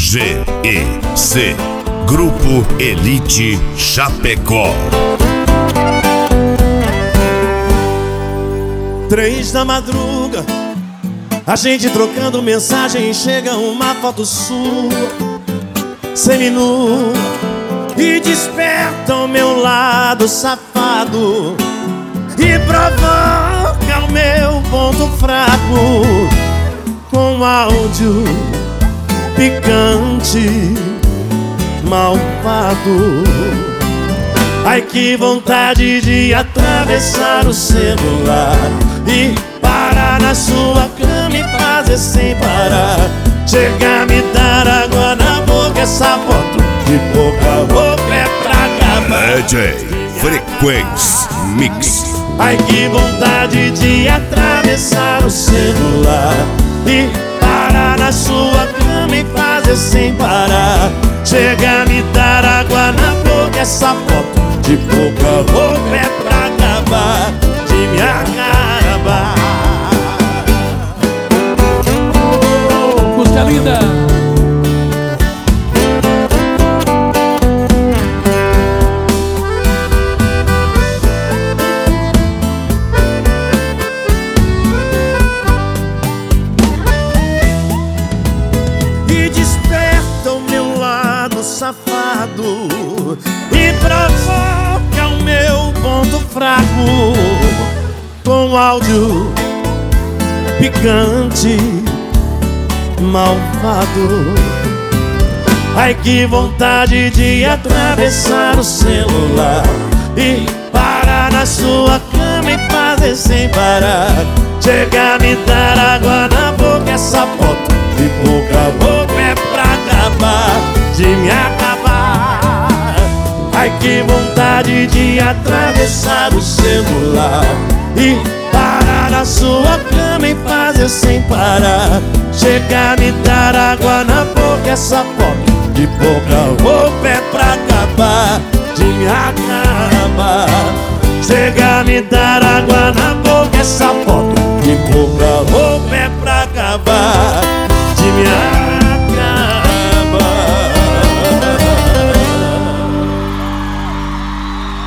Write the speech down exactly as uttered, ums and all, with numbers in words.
G E C Grupo Elite Chapecó. Três da madruga, a gente trocando mensagem, chega uma foto sua, seminua, e desperta o meu lado safado e provoca o meu ponto fraco com áudio picante, malvado. Ai, que vontade de atravessar o celular e parar na sua cama e fazer sem parar. Chega a me dar água na boca, essa foto de boca a boca é pra acabar. D J Frequência Mix. Ai, que vontade de atravessar o celular e parar na sua cama e fazer sem parar. Chega a me dar água na boca, essa foto de boca a boca é pra acabar, de me acabar. Música linda! E desperta o meu lado safado e provoca o meu ponto fraco com áudio picante, malvado. Ai, que vontade de atravessar o celular e parar na sua cama e fazer sem parar. Chega a me dar água na boca, essa foto de boca a boca é pra acabar, de me acabar. Ai, que vontade de atravessar o celular e parar na sua cama e fazer sem parar. Chega a me dar água na boca, essa foto de boca a boca é pra acabar, de me acabar. Chega a me dar água na boca, essa foto de boca a boca é pra acabar, de me acabar.